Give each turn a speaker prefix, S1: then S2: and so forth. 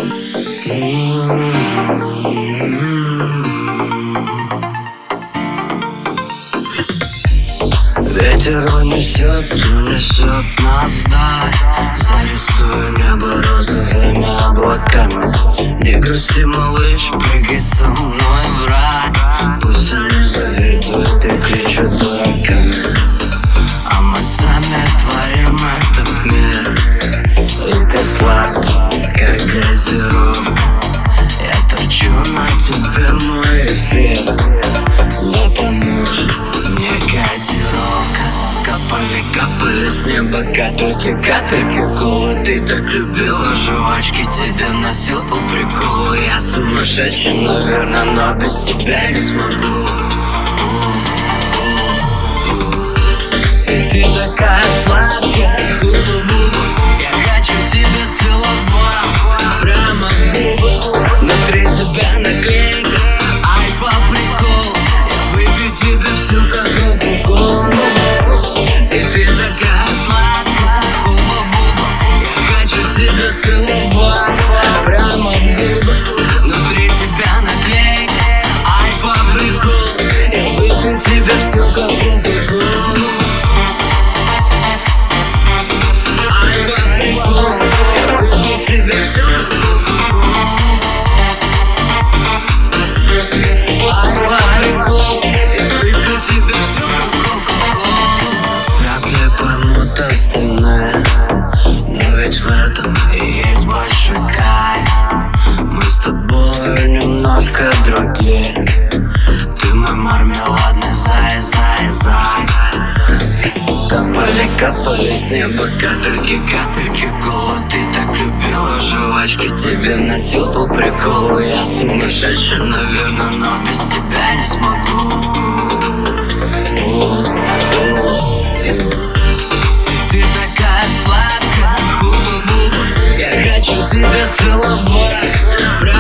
S1: Ветер унесет нас вдаль. Зарисую небо розовыми облаками. Не грусти, малыш, прыгай со мной в рай. Пусть они завидуют и кричат дураками, а мы сами творим этот мир. И ты сладкий, как газировка. Я торчу на тебе мой эфир. Не поможет мне котировка. Капали с неба капельки колы. Ты так любила жвачки, тебе носил по приколу. Я сумасшедший, наверное, но без тебя не смогу. И ты такая сладкая, губа-буба. Я хочу тебя целовать прямо в губы. Внутри тебя наклейка, ай, по приколу. Я выпью тебе всю, как кока-колу. И ты такая сладкая, губа-буба. Я хочу тебя целовать прямо в губы. Внутри тебя наклейка, ай, по приколу. Я выпью тебе всю, как кока-колу. Ай, по приколу. Я выпью тебе всю, как кока-колу. Ай, по приколу. Я выпью тебе всю, как кока-колу. Вряд ли поймут остальные, но ведь в этом и есть большой кайф. Мы с тобой немножко другие. Ты мой мармеладный зай. Капали с неба капельки колы. Ты так любила жвачки, тебе носил по приколу. Я сумасшедший, наверное, но без тебя не смогу. Ты такая сладкая, губа-буба. Я хочу тебя целовать